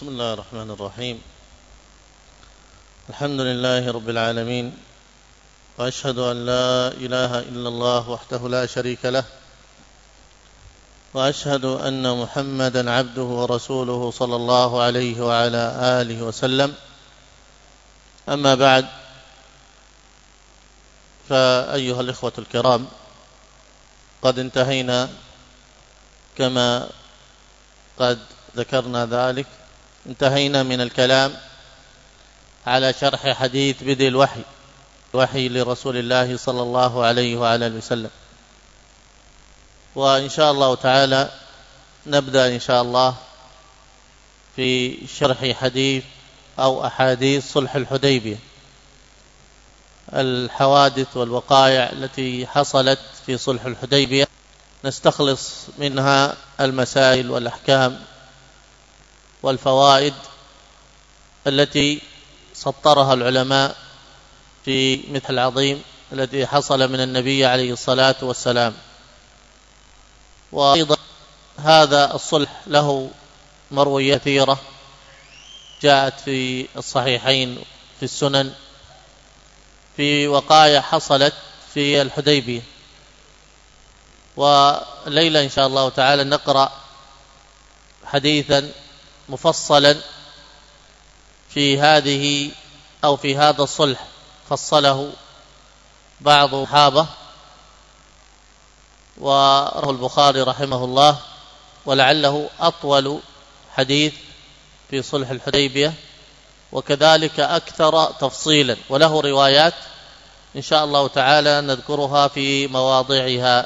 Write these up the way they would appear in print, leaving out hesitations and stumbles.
بسم الله الرحمن الرحيم. الحمد لله رب العالمين، وأشهد أن لا إله إلا الله وحده لا شريك له، وأشهد أن محمدا عبده ورسوله صلى الله عليه وعلى آله وسلم. أما بعد، فأيها الإخوة الكرام، قد انتهينا كما قد ذكرنا ذلك، انتهينا من الكلام على شرح حديث بدء الوحي لرسول الله صلى الله عليه وعلى آله وسلم. وإن شاء الله تعالى نبدأ إن شاء الله في شرح حديث أو أحاديث صلح الحديبية، الحوادث والوقائع التي حصلت في صلح الحديبية، نستخلص منها المسائل والأحكام والفوائد التي سطرها العلماء في مثل العظيم الذي حصل من النبي عليه الصلاة والسلام. وأيضا هذا الصلح له مرويات كثيرة جاءت في الصحيحين في السنن في وقائع حصلت في الحديبية. والليلة إن شاء الله تعالى نقرأ حديثا مفصلا في هذه أو في هذا الصلح، فصله بعض الصحابة ورواه البخاري رحمه الله، ولعله أطول حديث في صلح الحديبية، وكذلك أكثر تفصيلا، وله روايات إن شاء الله تعالى نذكرها في مواضعها.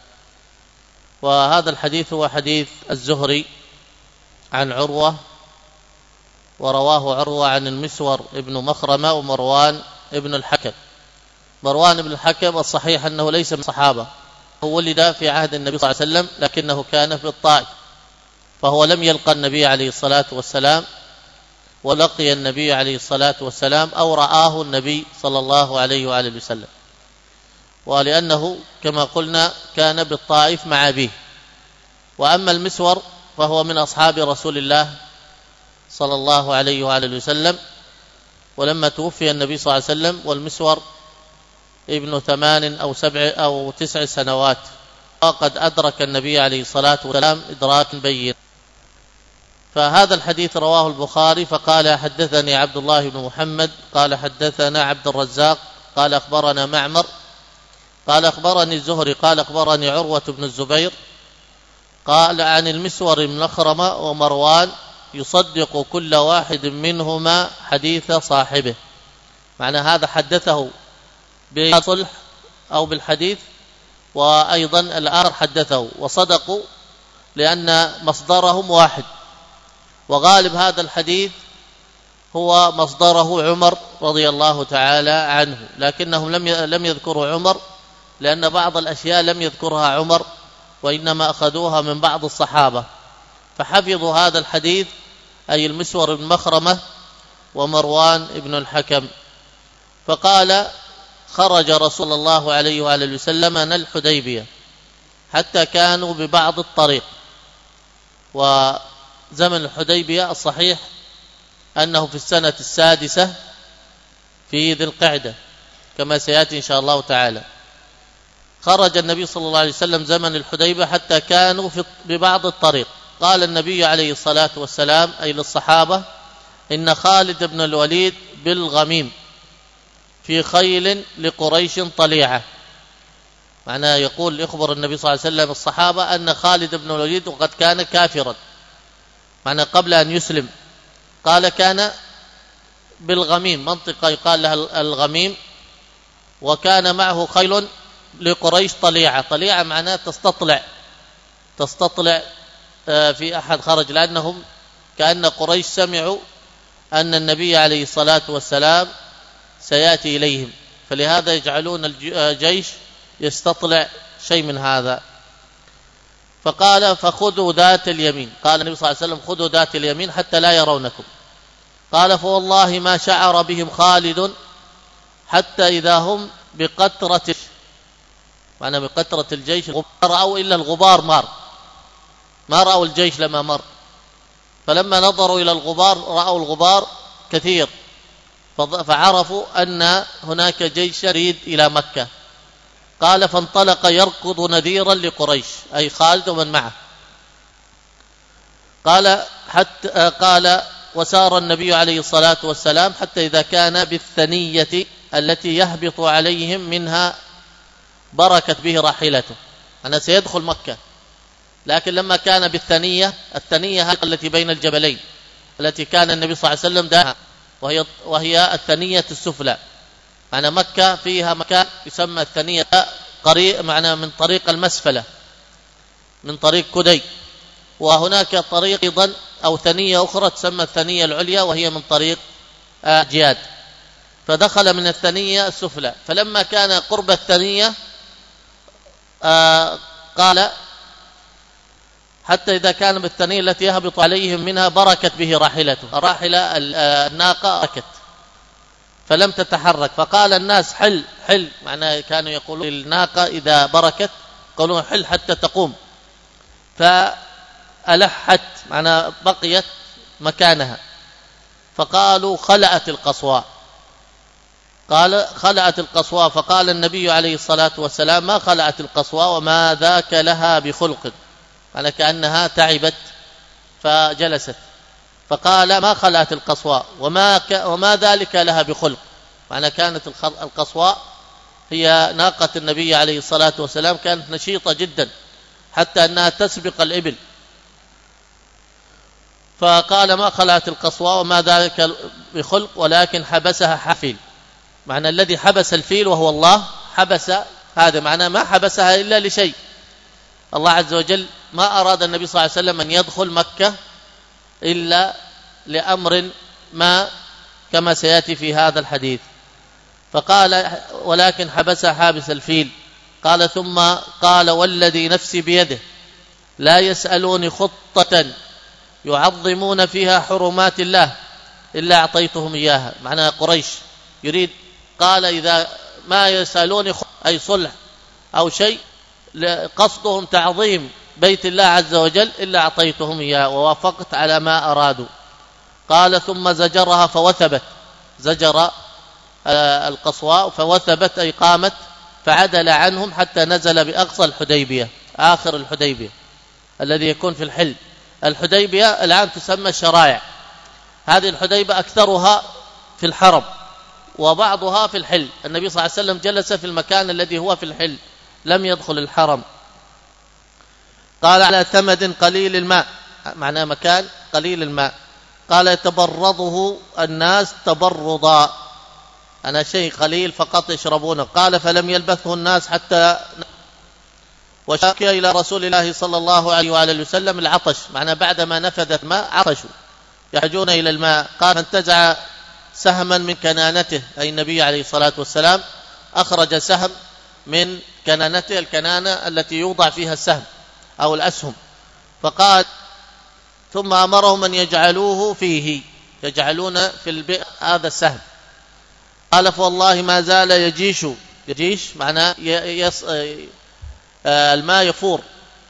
وهذا الحديث هو حديث الزهري عن عروة، ورواه عروة عن المسور ابن مخرمة ومروان ابن الحكم. مروان ابن الحكم الصحيح أنه ليس من الصحابة، هو ولد في عهد النبي صلى الله عليه وسلم لكنه كان في الطائف، فهو لم يلقى النبي عليه الصلاة والسلام، ولقي النبي عليه الصلاة والسلام أو رآه النبي صلى الله عليه وآله وسلم، ولأنه كما قلنا كان بالطائف مع أبيه. وأما المسور فهو من أصحاب رسول الله صلى الله عليه وآله وسلم، ولما توفي النبي صلى الله عليه وسلم والمسور ابن 8 أو 7 أو 9 سنوات، وقد أدرك النبي عليه الصلاة والسلام إدراك بين. فهذا الحديث رواه البخاري فقال حدثني عبد الله بن محمد قال حدثنا عبد الرزاق قال أخبرنا معمر قال أخبرني الزهري قال أخبرني عروة بن الزبير قال عن المسور بن مخرمة ومروان يصدق كل واحد منهما حديث صاحبه. معنى هذا حدثه بالصلح أو بالحديث، وأيضا الآخر حدثه، وصدقوا لأن مصدرهم واحد. وغالب هذا الحديث هو مصدره عمر رضي الله تعالى عنه، لكنهم لم يذكروا عمر، لأن بعض الأشياء لم يذكرها عمر، وإنما أخذوها من بعض الصحابة، فحفظوا هذا الحديث أي المسور بن مخرمة ومروان بن الحكم. فقال خرج رسول الله عليه وآله وسلم من الحديبية حتى كانوا ببعض الطريق. وزمن الحديبية الصحيح أنه في السنة 6 في ذي القعدة كما سيأتي إن شاء الله تعالى. خرج النبي صلى الله عليه وسلم زمن الحديبية حتى كانوا ببعض الطريق. قال النبي عليه الصلاة والسلام أي للصحابة: إن خالد بن الوليد بالغميم في خيل لقريش طليعة. معناه يقول يخبر النبي صلى الله عليه وسلم الصحابة أن خالد بن الوليد وقد كان كافرا، معناه قبل أن يسلم، قال كان بالغميم، منطقة يقال لها الغميم، وكان معه خيل لقريش طليعة. طليعة معناه تستطلع في أحد خرج، لأنهم كأن قريش سمعوا أن النبي عليه الصلاة والسلام سيأتي إليهم، فلهذا يجعلون الجيش يستطلع شيء من هذا. فقال فخذوا ذات اليمين، قال النبي صلى الله عليه وسلم خذوا ذات اليمين حتى لا يرونكم. قال فوالله ما شعر بهم خالد حتى إذا هم بقطرة، معنى بقطرة الجيش، رأوا إلا الغبار ما رأوا الجيش لما مر. فلما نظروا إلى الغبار رأوا الغبار كثير، فعرفوا أن هناك جيش يريد إلى مكة. قال فانطلق يركض نذيرا لقريش، أي خالد ومن معه. قال وسار النبي عليه الصلاة والسلام حتى إذا كان بالثنية التي يهبط عليهم منها بركت به راحلته، أنا سيدخل مكة، لكن لما كان بالثنية، الثنية التي بين الجبلين التي كان النبي صلى الله عليه وسلم داها، وهي الثنية السفلى. معنى مكة فيها مكان يسمى الثنية قريب، معنى من طريق المسفلة، من طريق كدي، وهناك طريق أيضا أو ثنية أخرى تسمى الثنية العليا وهي من طريق جياد. فدخل من الثنية السفلى، فلما كان قرب الثنية قال حتى إذا كان بالثنية التي يهبط عليهم منها بركت به راحلته، الراحلة الناقة بركت فلم تتحرك. فقال الناس حل حل، معناه كانوا يقولون الناقة إذا بركت قالوا حل حتى تقوم، فألحت معناه بقيت مكانها. فقالوا خلأت القصواء، قال خلأت القصواء. فقال النبي عليه الصلاة والسلام ما خلأت القصواء وما ذاك لها بخلق، معنى كأنها تعبت فجلست. فقال ما خلأت القصواء وما ذلك لها بخلق، معنى كانت القصواء هي ناقة النبي عليه الصلاة والسلام، كانت نشيطة جدا حتى أنها تسبق الإبل. فقال ما خلأت القصواء وما ذلك بخلق ولكن حبسها حفيل، معنى الذي حبس الفيل وهو الله حبس هذا، معنى ما حبسها إلا لشيء. الله عز وجل ما أراد النبي صلى الله عليه وسلم أن يدخل مكة إلا لأمر ما كما سيأتي في هذا الحديث. فقال ولكن حبسها حابس الفيل. قال ثم قال والذي نفسي بيده لا يسألوني خطة يعظمون فيها حرمات الله إلا أعطيتهم إياها، معناها قريش يريد. قال إذا ما يسألوني أي صلح أو شيء قصدهم تعظيم بيت الله عز وجل إلا أعطيتهم إياه ووافقت على ما أرادوا. قال ثم زجرها فوثبت، زجر القصواء فوثبت أي قامت، فعدل عنهم حتى نزل بأقصى الحديبية، آخر الحديبية الذي يكون في الحل. الحديبية الآن تسمى الشرائع، هذه الحديبية أكثرها في الحرم وبعضها في الحل. النبي صلى الله عليه وسلم جلس في المكان الذي هو في الحل، لم يدخل الحرم. قال على ثمد قليل الماء، معناه مكان قليل الماء. قال يتبرضه الناس تبرضا، أنا شيء قليل فقط يشربونه. قال فلم يلبثه الناس حتى وشكي إلى رسول الله صلى الله عليه وآله وسلم العطش، معناه بعدما نفذت الماء عطشوا يحتاجون إلى الماء. قال فانتزع سهما من كنانته، أي النبي عليه الصلاة والسلام أخرج سهم من كنانته، الكنانة التي يوضع فيها السهم أو الأسهم. فقال ثم أمرهم أن يجعلوه فيه، يجعلون في البئر هذا السهم. قال فوالله ما زال يجيش معناه الماء يفور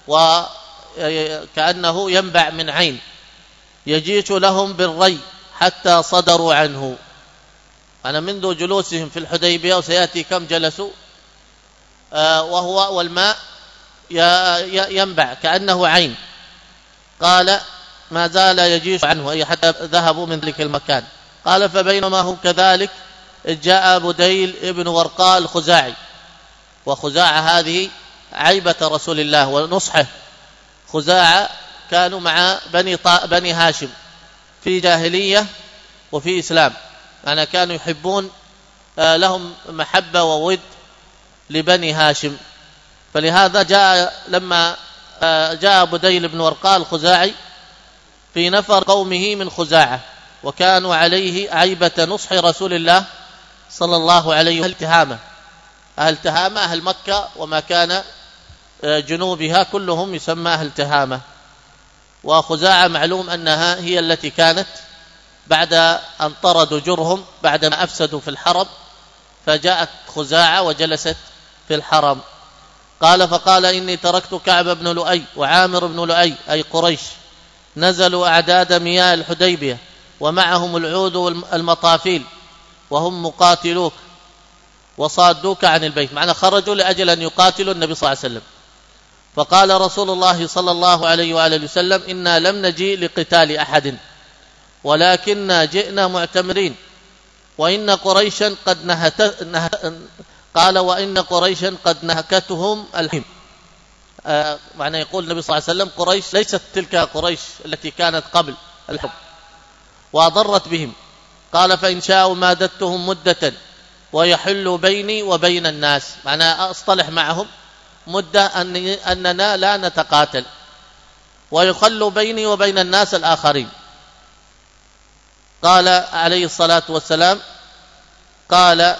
وكأنه ينبع من عين، يجيش لهم بالري حتى صدروا عنه. أنا منذ جلوسهم في الحديبية وسيأتي كم جلسوا وهو والماء ينبع كأنه عين. قال ما زال يجيش عنه أي حتى ذهبوا من ذلك المكان. قال فبينما هم كذلك جاء بديل ابن ورقاء الخزاعي، وخزاعة هذه عيبة رسول الله ونصحه. خزاعة كانوا مع بني هاشم في جاهلية وفي إسلام، يعني كانوا يحبون لهم محبة وود لبني هاشم. فلهذا لما جاء بديل بن ورقاء الخزاعي في نفر قومه من خزاعة، وكانوا عليه عيبة نصح رسول الله صلى الله عليه وسلم. أهل تهامة أهل مكة وما كان جنوبها كلهم يسمى أهل تهامة. وخزاعة معلوم أنها هي التي كانت بعد أن طردوا جرهم بعدما أفسدوا في الحرم، فجاءت خزاعة وجلست في الحرم. قال فقال إني تركت كعب بن لؤي وعامر بن لؤي أي قريش نزلوا أعداد مياه الحديبية ومعهم العود والمطافيل وهم مقاتلوك وصادوك عن البيت، معنى خرجوا لأجل أن يقاتلوا النبي صلى الله عليه وسلم. فقال رسول الله صلى الله عليه وآله وسلم: إنا لم نجي لقتال أحد ولكننا جئنا معتمرين وإن قريشا قد قال: وإن قريشا قد نهكتهم الحميم. معنى يقول النبي صلى الله عليه وسلم: قريش ليست تلك قريش التي كانت قبل الحرب وأضرت بهم. قال: فإن شاءوا مادتهم مدة ويحل بيني وبين الناس، معنى أصطلح معهم مدة أننا لا نتقاتل، ويخل بيني وبين الناس الآخرين. قال عليه الصلاة والسلام: قال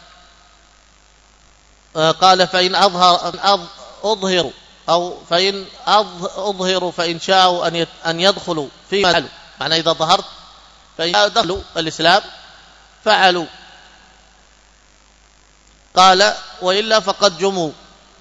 فإن أظهر أو فإن أظهر فإن شاءوا أن يدخلوا فيما فعلوا، معنى إذا ظهرت فإن دخلوا الإسلام فعلوا. قال: وإلا فقد جموا،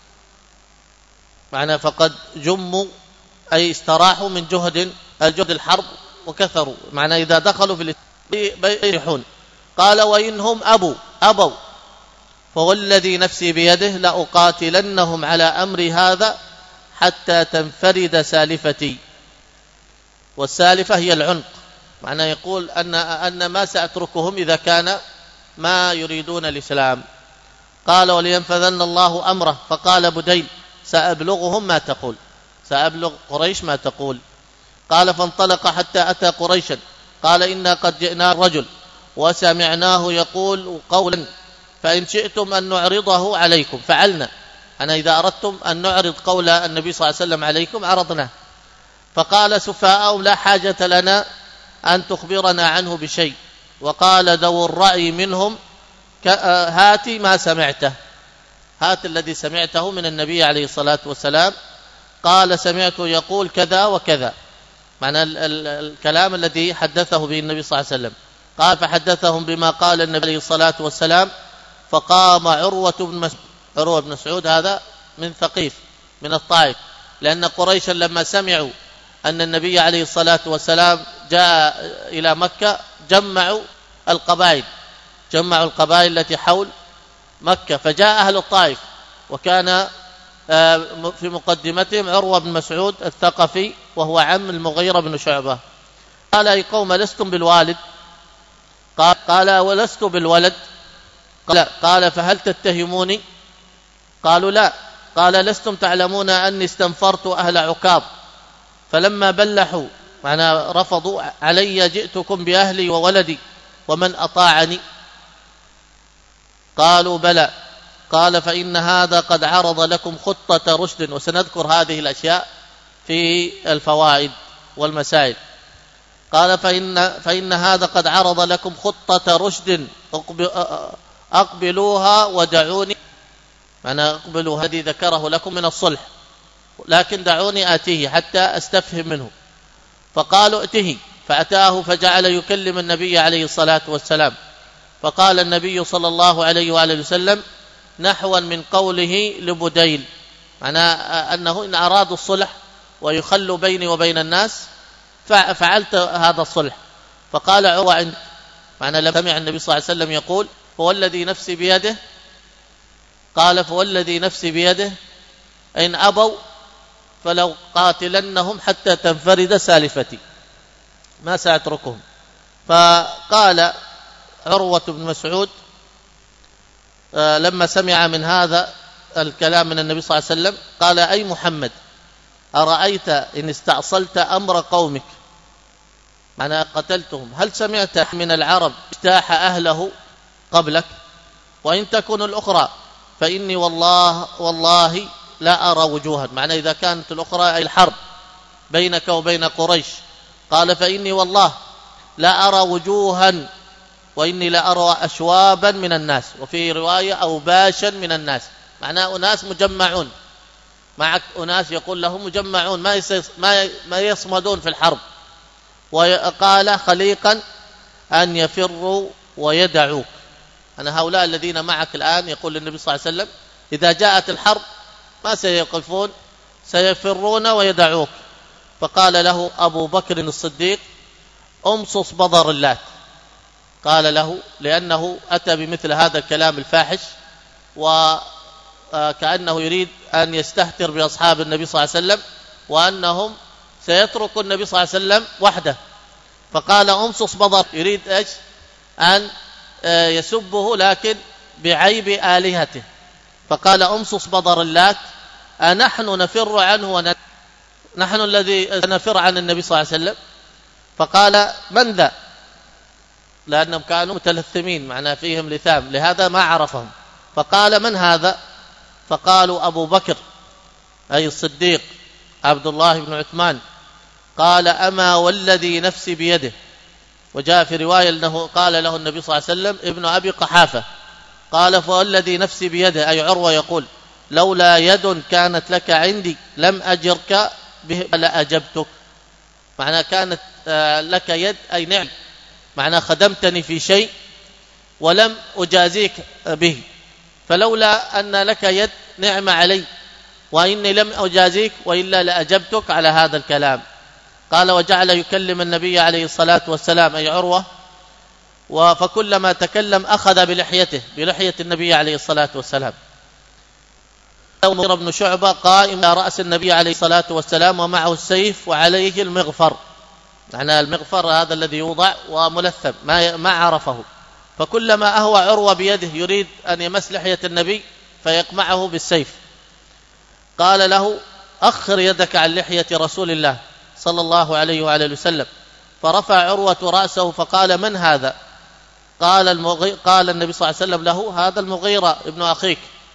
معنى فقد جموا أي استراحوا من جهد الحرب وكثروا، معنى إذا دخلوا في الإسلام. قال: وإنهم أبوا فوالذي نفسي بيده لأقاتلنهم على أمر هذا حتى تنفرد سالفتي. والسالفة هي العنق، معنى يقول أن ما سأتركهم إذا كان ما يريدون الإسلام. قال: ولينفذن الله أمره. فقال بديل: سأبلغهم ما تقول، سأبلغ قريش ما تقول. قال: فانطلق حتى أتى قريشا. قال: إنا قد جئنا الرجل وسمعناه يقول قولا فإن شئتم أن نعرضه عليكم فعلنا. أنا إذا أردتم أن نعرض قول النبي صلى الله عليه وسلم عليكم عرضناه. فقال سفهاء: لا حاجة لنا أن تخبرنا عنه بشيء. وقال ذو الرأي منهم: هات ما سمعته، هات الذي سمعته من النبي عليه الصلاة والسلام. قال: سمعته يقول كذا وكذا، معنى الكلام الذي حدثه به النبي صلى الله عليه وسلم. قال: فحدثهم بما قال النبي عليه الصلاة والسلام. فقام عروة بن مسعود، هذا من ثقيف من الطائف، لأن قريشا لما سمعوا أن النبي عليه الصلاة والسلام جاء إلى مكة جمعوا القبائل التي حول مكة، فجاء أهل الطائف، وكان في مقدمتهم عروة بن مسعود الثقفي وهو عم المغيرة بن شعبة. قال: أي قوم لستم بالوالد؟ قال: ولست بالولد. قال: فهل تتهموني؟ قالوا: لا. قال: لستم تعلمون أني استنفرت أهل عكاظ فلما بلحوا، معنى رفضوا علي، جئتكم بأهلي وولدي ومن أطاعني؟ قالوا: بلى. قال: فإن هذا قد عرض لكم خطة رشد. وسنذكر هذه الأشياء في الفوائد والمسائل. قال: فإن هذا قد عرض لكم خطة رشد أقبلوها ودعوني، معنى أقبلوا هذه ذكره لكم من الصلح، لكن دعوني آتيه حتى أستفهم منه. فقالوا: ائته. فأتاه فجعل يكلم النبي عليه الصلاة والسلام. فقال النبي صلى الله عليه وآله وسلم نحوا من قوله لبديل، معنى أنه إن أرادوا الصلح ويخلوا بيني وبين الناس فعلت هذا الصلح. فقال عروة: معنى لم سمع النبي صلى الله عليه وسلم يقول فوالذي نفسي بيده، قال: فوالذي نفسي بيده إن أبوا فلو قاتلنهم حتى تنفرد سالفتي، ما سأتركهم. فقال عروة بن مسعود لما سمع من هذا الكلام من النبي صلى الله عليه وسلم قال: أي محمد، أرأيت إن استأصلت أمر قومك، معنى قتلتهم، هل سمعت من العرب اجتاح أهله قبلك؟ وإن تكن الأخرى فإني والله لا أرى وجوها، معنى إذا كانت الأخرى أي الحرب بينك وبين قريش. قال: فإني والله لا أرى وجوها وإني لا أرى أشوابا من الناس، وفي رواية أوباشا من الناس، معناه أناس مجمعون معك، أناس يقول لهم مجمعون ما يصمدون في الحرب. وقال: خليقا أن يفروا ويدعوك، أنا هؤلاء الذين معك الآن، يقول للنبي صلى الله عليه وسلم إذا جاءت الحرب ما سيقفون، سيفرون ويدعوك. فقال له أبو بكر الصديق: أمصص بضر اللات. قال له لأنه أتى بمثل هذا الكلام الفاحش، وكأنه يريد أن يستهتر بأصحاب النبي صلى الله عليه وسلم، وأنهم سيترك النبي صلى الله عليه وسلم وحده. فقال: أمصص بضر، يريد إيش؟ أن يسبه لكن بعيب آلهته. فقال: أمصص بضر اللات، أنحن نفر عنه نحن الذي نفر عن النبي صلى الله عليه وسلم؟ فقال: من ذا؟ لأنهم كانوا متلثمين، معناه فيهم لثام، لهذا ما عرفهم. فقال: من هذا؟ فقالوا: أبو بكر أي الصديق عبد الله بن عثمان. قال: أما والذي نفسي بيده. وجاء في رواية أنه قال له النبي صلى الله عليه وسلم: ابن أبي قحافة. قال: فوالذي نفسي بيده، أي عروة يقول: لولا يد كانت لك عندي لم أجرك به لأجبتك. معنى كانت لك يد أي نعم، معنى خدمتني في شيء ولم أجازيك به، فلولا أن لك يد نعم علي، وإني لم أجازيك وإلا لأجبتك على هذا الكلام. قال: وجعل يكلم النبي عليه الصلاة والسلام أي عروة، فكلما تكلم أخذ بلحية النبي عليه الصلاة والسلام. المغيرة بن شعبة قائم على رأس النبي عليه الصلاة والسلام ومعه السيف وعليه المغفر، معنى المغفر هذا الذي يوضع وملثم ما عرفه، فكلما أهوى عروة بيده يريد أن يمس لحية النبي فيقمعه بالسيف. قال له: أخر يدك عن لحية رسول الله صلى الله عليه وآله وسلم. فرفع عروة رأسه فقال: من هذا؟ قال النبي صلى الله عليه وسلم له: هذا المغيرة ابن أخيك.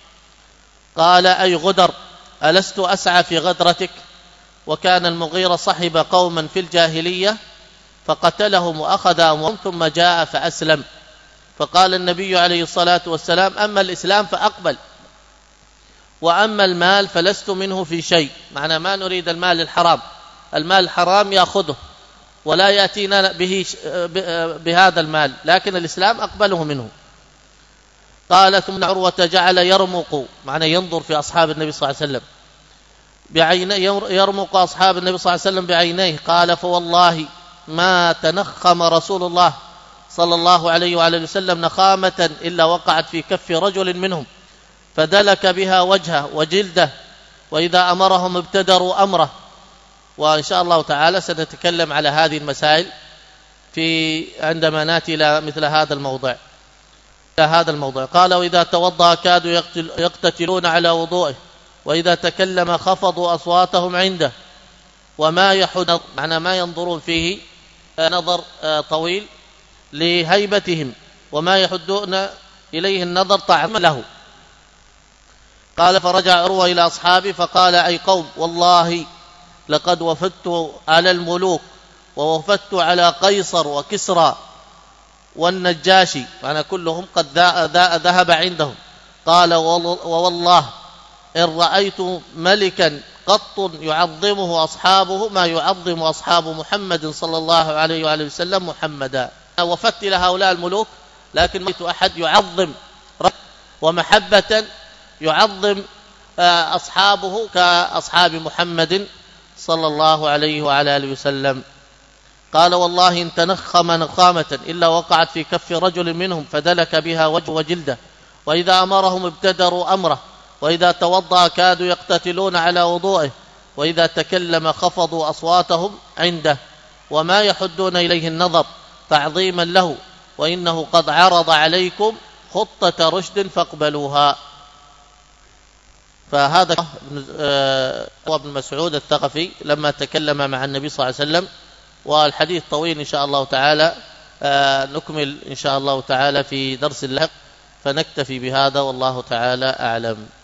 قال: أي غدر، ألست أسعى في غدرتك؟ وكان المغيرة صحب قوما في الجاهلية فقتلهم وأخذ أموالهم ثم جاء فأسلم. فقال النبي عليه الصلاة والسلام: أما الإسلام فأقبل، وأما المال فلست منه في شيء. معنى ما نريد المال الحرام، المال الحرام يأخذه ولا يأتينا بهذا المال، لكن الإسلام أقبله منه. قال: ثم عروة جعل يرمق، معنى ينظر في أصحاب النبي صلى الله عليه وسلم يرمق أصحاب النبي صلى الله عليه وسلم بعينيه. قال: فوالله ما تنخم رسول الله صلى الله عليه وآله وسلم نخامة إلا وقعت في كف رجل منهم فدلك بها وجهه وجلده، وإذا أمرهم ابتدروا أمره. وإن شاء الله تعالى سنتكلم على هذه المسائل عندما نأتي إلى مثل هذا الموضوع. قال: وإذا توضأ كادوا يقتتلون على وضوئه، وإذا تكلم خفضوا أصواتهم عنده، وما يحد، معنى ما ينظرون فيه نظر طويل لهيبتهم، وما يحدون إليه النظر طعما له. قال: فرجع عروة إلى أصحابه فقال: أي قوم، والله لقد وفدت على الملوك ووفدت على قيصر وكسرى والنجاشي، معنى كلهم قد ذهب عندهم. قال: ووالله إن رأيت ملكا قط يعظمه أصحابه ما يعظم أصحاب محمد صلى الله عليه وآله وسلم محمدا. وفدت إلى هؤلاء الملوك لكن ما رأيت أحد يعظم ومحبة يعظم أصحابه كأصحاب محمد صلى الله عليه وعلى آله وسلم. قال: والله إن تنخم نخامة إلا وقعت في كف رجل منهم فدلك بها وجه وجلده، وإذا أمرهم ابتدروا أمره، وإذا توضأ كادوا يقتتلون على وضوئه، وإذا تكلم خفضوا أصواتهم عنده، وما يحدون إليه النظر تعظيما له، وإنه قد عرض عليكم خطة رشد فاقبلوها. فهذا هو ابن مسعود الثقفي لما تكلم مع النبي صلى الله عليه وسلم. والحديث طويل إن شاء الله تعالى، نكمل إن شاء الله تعالى في درس اللاحق، فنكتفي بهذا والله تعالى أعلم.